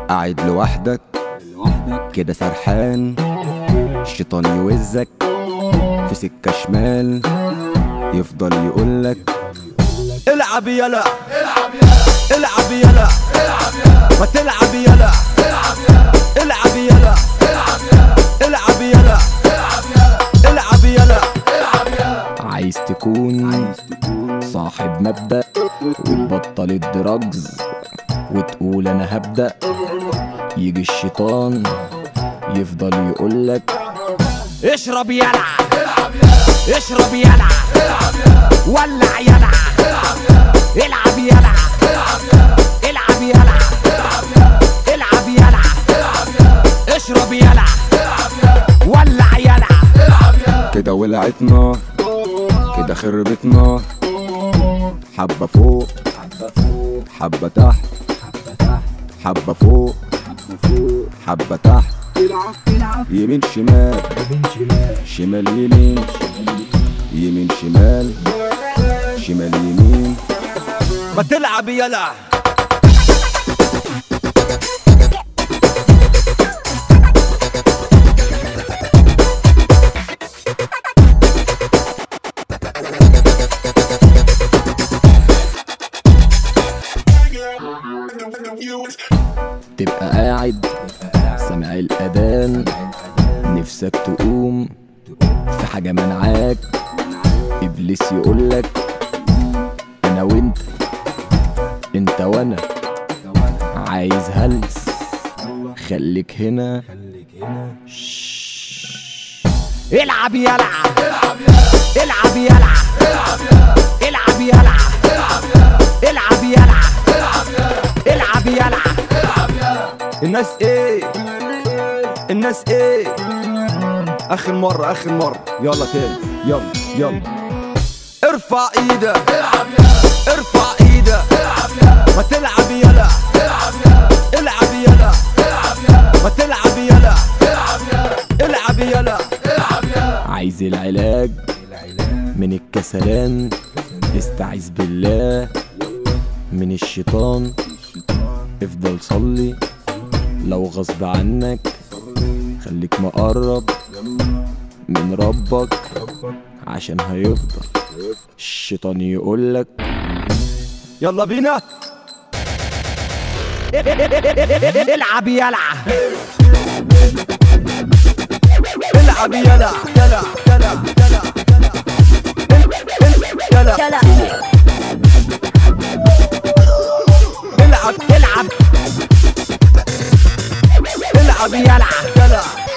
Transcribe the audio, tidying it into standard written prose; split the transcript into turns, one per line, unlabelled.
قاعد لوحدك كده سرحان، الشيطان يوزك في سكة شمال، يفضل يقولك العب يلا العب يلا ما تلعب يلا العب يلا العب يلا العب يلا. عايز تكون صاحب مبدأ وتبطل الدراجز وتقول انا هبدأ، يجي الشيطان يفضل يقولك اشرب يلا اشرب يلا ولع يلا العب يلا العب يلا العب يلا اشرب يلا ولع يلا. كده ولعت نار كده خربت نار، حبة فوق حبة تحت حبة فوق حبة تحت، يمين شمال شمال يمين يمين شمال شمال يمين، ما تلعب يلا. تبقى قاعد سامع الأذان، نفسك تقوم في حاجة منعاك، إبليس يقولك أنا وإنت إنت وأنا، عايز هلس خليك هنا. العب يلا العب يلا العب يلا العب يلا العب يلا. الناس ايه الناس ايه، اخر مرة اخر مرة يلا تاني يلا يلا. ارفع ايدك ارفع ايدك ما تلعب يلا العب يلا ما تلعب يلا العب يلا. عايز العلاج من الكسلان، استعيذ بالله من الشيطان، افضل صلي لو غصب عنك، خليك مقرب من ربك عشان هيفضل الشيطان يقولك يلا بينا العب يلا العب يلا يلا يلا يلا يلا العب العب العب يلا يلا.